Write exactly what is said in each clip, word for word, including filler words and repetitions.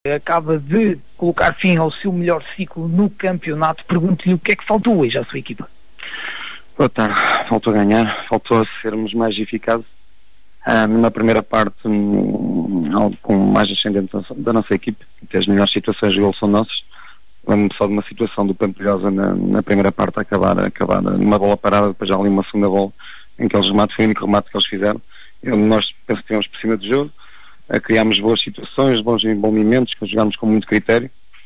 acaba de colocar fim ao seu melhor ciclo no campeonato. Pergunto-lhe o que é que faltou hoje à sua equipa. Boa tarde. Faltou ganhar, faltou sermos mais eficazes. Ah, na primeira parte, um, algo com mais ascendente da nossa equipe, até as melhores situações de gol são nossas. Lembro-me só de uma situação do Pampilhosa na, na primeira parte a acabar, a acabar numa bola parada, depois já ali uma segunda bola em que eles rematam, foi o único remate que eles fizeram. Eu, nós penso que tivemos por cima do jogo, a criámos boas situações, bons envolvimentos, que jogámos com muito critério,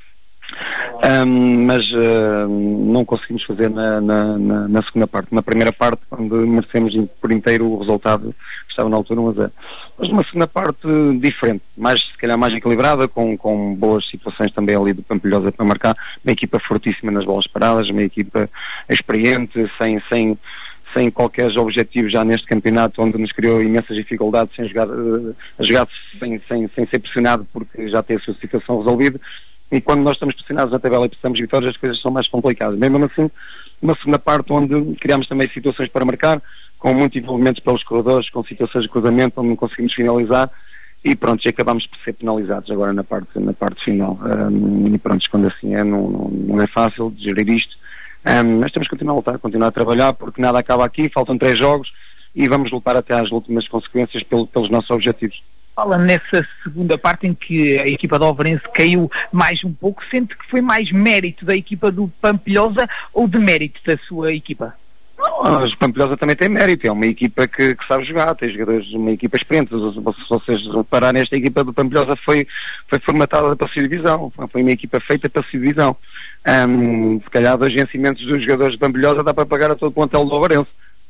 um, mas uh, não conseguimos fazer na, na, na, na segunda parte. Na primeira parte, quando merecemos por inteiro o resultado que estava na altura um a zero. Mas numa segunda parte diferente, mais, se calhar mais equilibrada, com, com boas situações também ali do Pampilhosa para marcar, uma equipa fortíssima nas bolas paradas, uma equipa experiente, sem... sem sem qualquer objetivo já neste campeonato, onde nos criou imensas dificuldades, sem jogar, uh, a jogar sem, sem, sem ser pressionado, porque já tem a sua situação resolvida, e quando nós estamos pressionados na tabela e precisamos de vitórias, as coisas são mais complicadas. Mesmo assim, uma segunda parte onde criámos também situações para marcar, com muitos envolvimentos pelos corredores, com situações de cruzamento, onde não conseguimos finalizar, e pronto, já acabámos por ser penalizados agora na parte, na parte final. Um, e pronto, quando assim é, não, não, não é fácil de gerir isto. Um, mas temos que continuar a lutar, continuar a trabalhar, porque nada acaba aqui, faltam três jogos e vamos lutar até às últimas consequências pelo, pelos nossos objetivos. Fala nessa segunda parte em que a equipa do Alvarense caiu mais um pouco, sente que foi mais mérito da equipa do Pampilhosa ou demérito da sua equipa? Não, a Pampilhosa também tem mérito, é uma equipa que, que sabe jogar, tem jogadores, uma equipa experiente. Se vocês repararem, esta equipa do Pampilhosa foi, foi formatada para a segunda divisão, foi uma equipa feita para a segunda divisão. Um, se calhar dois vencimentos dos jogadores de Pampilhosa dá para pagar a todo o plantel do Alvarense.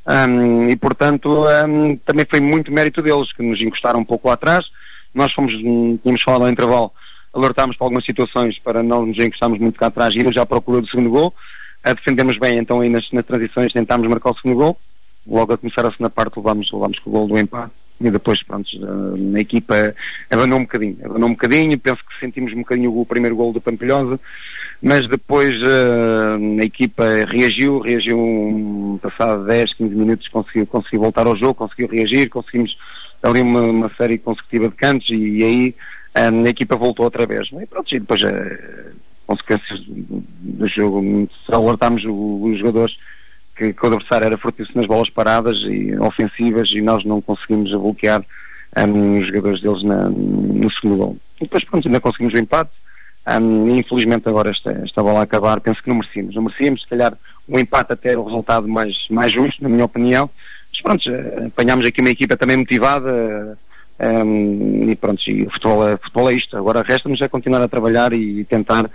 Um, e portanto um, também foi muito mérito deles, que nos encostaram um pouco lá atrás. Nós fomos, um, tínhamos falado ao intervalo, alertámos para algumas situações para não nos encostarmos muito cá atrás e irmos já à procura do segundo gol. A defendemos bem então aí nas, nas transições, tentámos marcar o segundo gol. Logo a começar a segunda parte levámos, levámos com o gol do empate. E depois, pronto, a equipa abanou um bocadinho, abanou um bocadinho, penso que sentimos um bocadinho o primeiro gol do Pampilhosa, mas depois uh, a equipa reagiu, reagiu um, passado dez, quinze minutos, conseguiu, conseguiu voltar ao jogo, conseguiu reagir, conseguimos ali uma, uma série consecutiva de cantos e, e aí um, a equipa voltou outra vez. E pronto, e depois as uh, consequências do, do jogo, alertámos os jogadores que, que o adversário era fortíssimo nas bolas paradas e ofensivas e nós não conseguimos bloquear um, os jogadores deles na, no segundo gol. E depois pronto, ainda conseguimos o empate. Um, e infelizmente agora esta, esta bola a acabar, penso que não merecíamos, não merecíamos, se calhar o empate até era o resultado mais, mais justo, na minha opinião, mas pronto, apanhámos aqui uma equipa também motivada, um, e pronto, e o futebol é, futebol é isto, agora resta-nos é continuar a trabalhar e tentar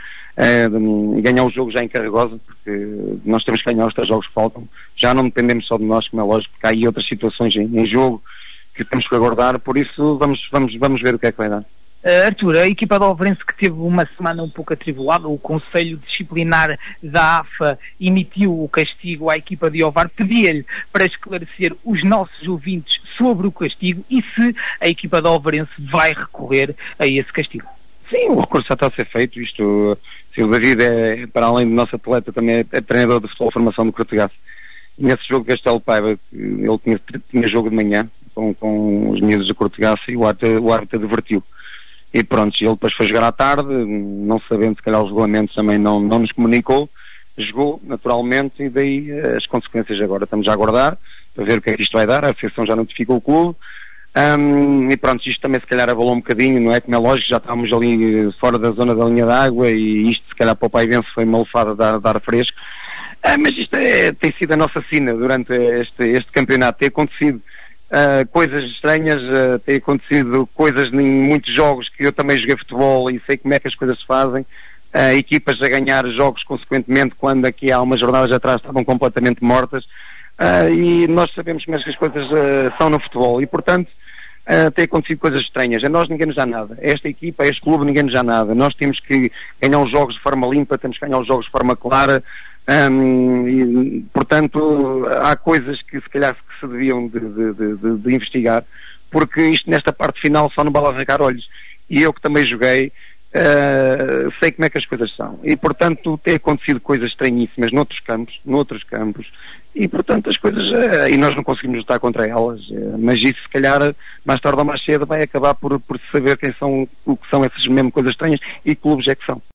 um, ganhar o jogo já em Carregosa, porque nós temos que ganhar os três jogos que faltam, já não dependemos só de nós, como é lógico, porque há aí outras situações em, em jogo que temos que aguardar, por isso vamos, vamos, vamos ver o que é que vai dar. Uh, Arthur, a equipa do Alvarense que teve uma semana um pouco atribulada, o Conselho Disciplinar da A F A emitiu o castigo à equipa de Ovar, pedia-lhe para esclarecer os nossos ouvintes sobre o castigo e se a equipa do Alvarense vai recorrer a esse castigo. Sim, o recurso já está a ser feito, isto, se o David é, para além do nosso atleta, também é, é treinador de futebol formação do Cortegaço. Nesse jogo de Castelo Paiva, ele tinha, tinha jogo de manhã com, com os miúdos do Cortegaço e o árbitro, o árbitro divertiu. E pronto, ele depois foi jogar à tarde, não sabendo, se calhar os regulamentos também não, não nos comunicou, jogou naturalmente e daí as consequências agora estamos a aguardar para ver o que é que isto vai dar, a Associação já notificou o clube, um, e pronto, isto também se calhar abalou um bocadinho, não é? Como é lógico, já estávamos ali fora da zona da linha d'água e isto se calhar para o Paivense foi uma lefada de ar, de ar fresco, ah, mas isto é, tem sido a nossa sina durante este, este campeonato, tem acontecido Uh, coisas estranhas, uh, tem acontecido coisas em muitos jogos que eu também joguei futebol e sei como é que as coisas se fazem, uh, equipas a ganhar jogos consequentemente quando aqui há umas jornadas atrás estavam completamente mortas, uh, e nós sabemos como é que as coisas uh, são no futebol e portanto uh, tem acontecido coisas estranhas. A nós ninguém nos dá nada, a esta equipa, a este clube ninguém nos dá nada, nós temos que ganhar os jogos de forma limpa, temos que ganhar os jogos de forma clara. Um, e, portanto, há coisas que se calhar que se deviam de, de, de, de investigar, porque isto nesta parte final só não vale arrancar olhos. E eu que também joguei, uh, sei como é que as coisas são. E, portanto, tem acontecido coisas estranhíssimas noutros campos, noutros campos, e portanto as coisas, e nós não conseguimos lutar contra elas, mas isso se calhar mais tarde ou mais cedo vai acabar por, por saber quem são, o que são essas mesmo coisas estranhas e que clubes é que são.